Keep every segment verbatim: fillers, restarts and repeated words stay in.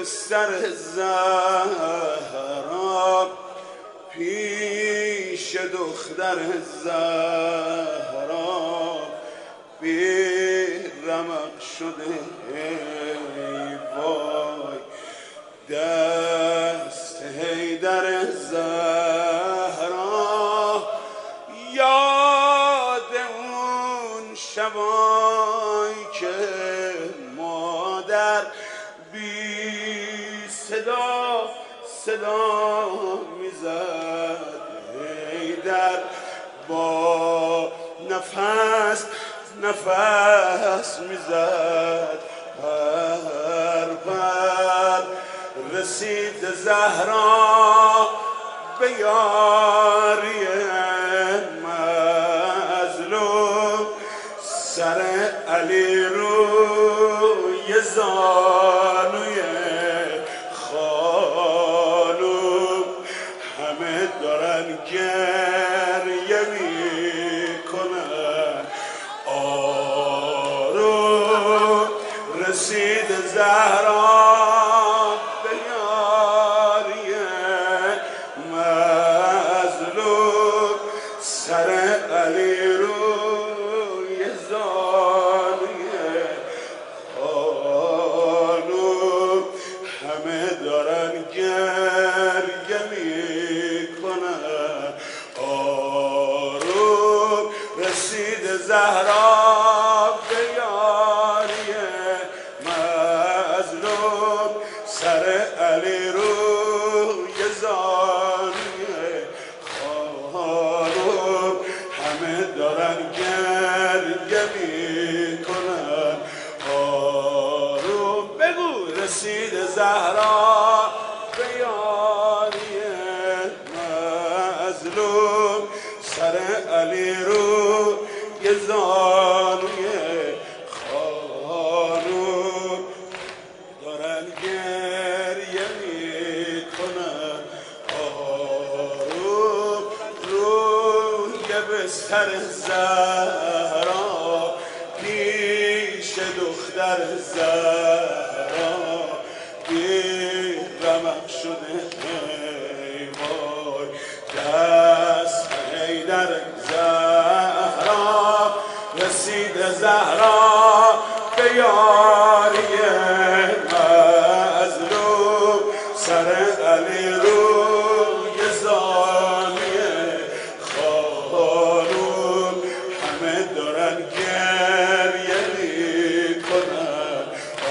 بستر زهرا پیش دختر زهرا بی رمق شده ای وای دست حیدر زهرا یاد اون شبای که مادر بی صدا صدا میزد حیدر با نفس نفس میزد پر پر رسید زهرا به یاری مظلوم سر علی روی زانوی خانوم همه دارن گریه میکنن آروم رسید زهرا به یاری مظلوم سر علی روی زانوی خانوم همه دارن گریه میکنن آروم رسید زهرا به یاری مظلوم سر علی روی زانوی خانوم همه دارن گریه میکنن آروم بگو رسید زهرا به یاری مظلوم سر علی روی زانوی خانوم دارن گریه میکنن آروم روی بستر زهرا پیش دختر زهرا بی رمق شده ای وای دست حیدر زهرا رسید زهرا به یاری مظلوم سر علی روی زانوی خانوم همه دارن گریه میکنن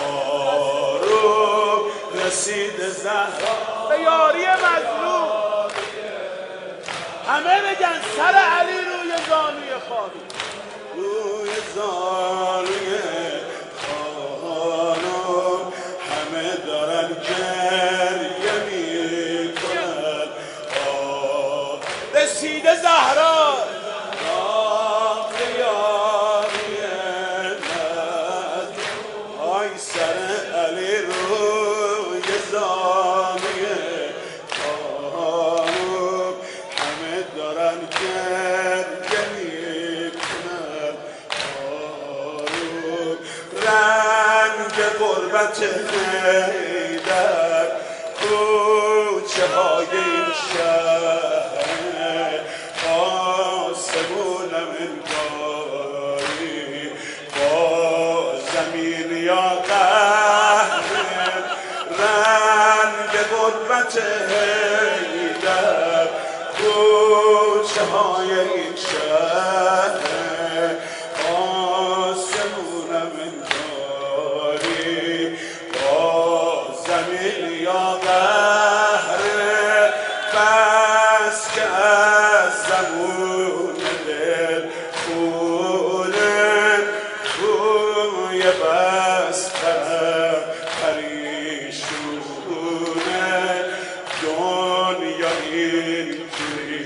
آروم رسید زهرا به یاری مظلوم همه بگن سر علی روی زانوی خانوم روی زانوی خانوم همه دارن گریه میکنن رسید زهرا به یاری مظلوم آی سر علی روی زانوی خانوم همه دارن گریه میکنن آروم رنگ غربت حیدر کوچه های این شهر آسمونم انگاری با زمین یا قهر رنگ غربت حیدر کوچه های این شهر آسمونم انگاری با زمین یا قهر بس که از زبون دل خونه توی بسترم پریشونه دنیا اینجوری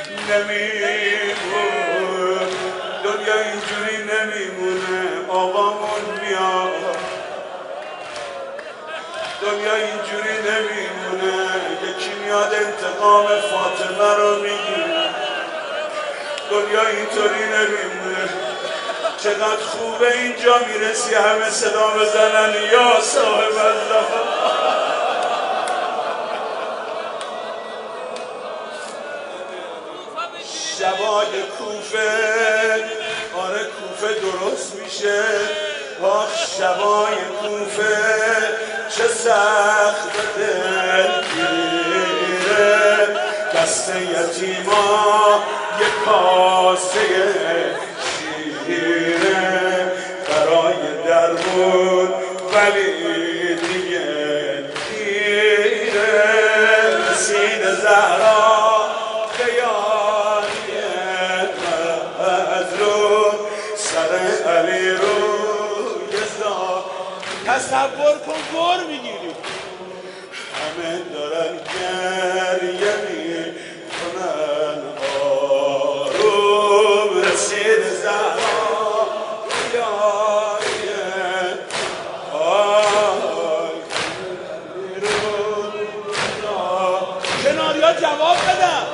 نمیمونه دنیا اینجوری نمیمونه آقامون میاد دنیا اینجوری نمیمونه یکی میاد انتقام فاطمه رو میگیره دنیا اینطوری نمیمونه چقدر خوبه اینجا میرسی همه صدا بزنن یا صاحب الله شبای کوفه، آره کوفه درست میشه. آخ شبای کوفه چه سخت به دل گیره، دست یتیما یه کاسه شیره برای درمون، ولی دیگه دیره. رسید زهرا خیالی مظلوم، سر علی روی زار. تصور کن گر میگیری، همه دارن گریه میکنن آروم. رسید زهرا خیالی کناریا جواب بدم.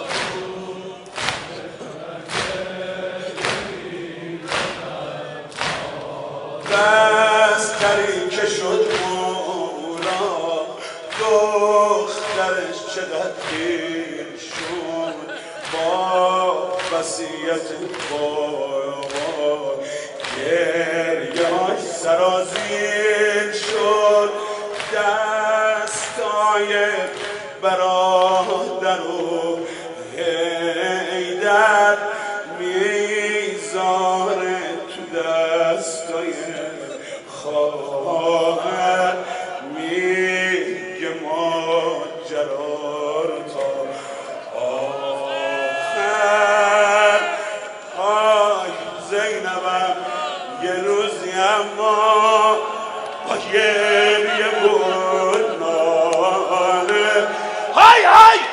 بستری که شد مولا، دخترش چقدر دیر شد. با وصیت بابا گریه های سرازیر شد. دستای برادر و حیدر میذاره تو دستای خواهر، میگه ماجرا رو تا آخر. آی زینبم یه روزی اما با گریه بود ناله، های های